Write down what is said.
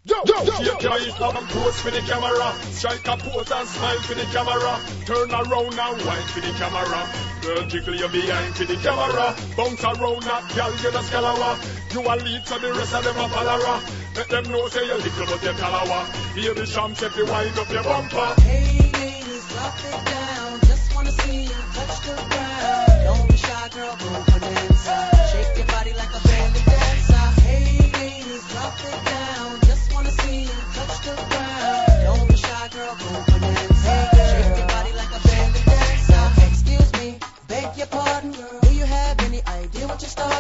Shake your hips and pose for the camera. Strike a pose and smile for the camera. Turn around and wine for the camera. Girl, jiggle your behind for the camera. Bounce around that girl, you the scalawa. You a lead so the rest of them a follower. Let them know say you little but you calawa. Baby Sham, set the wind up your bumper. Hey ladies, drop it down. Just wanna see you touch the ground. Don't be shy, girl, go bonanza. Shake your body like a belly dancer. Hey ladies, drop it down. Just wanna see you touch the ground. Don't be shy, girl, go bonanza. Shake your body like a belly dancer. Excuse me, beg your pardon, girl. Do you have any idea what you're starting?